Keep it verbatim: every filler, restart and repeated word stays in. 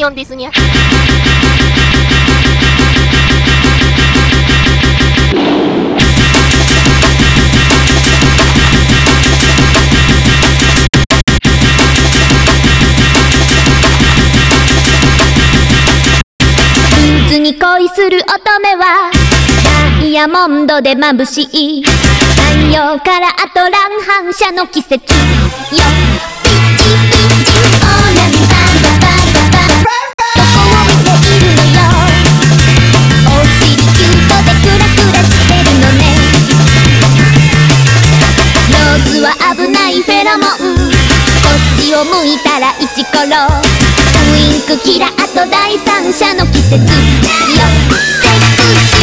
なんですにゃ。 ルーズに恋する乙女はダイヤモンドで眩しい。太陽からあと乱反射の季節よ。ピチピチオーランパンパパパパ、どこを見ているのよ。お尻キュートでクラクラしてるのね。ローズは危ないフェロモン、こっちを向いたらイチコロ。ウインクキラあと第三者の季節よ。セクシー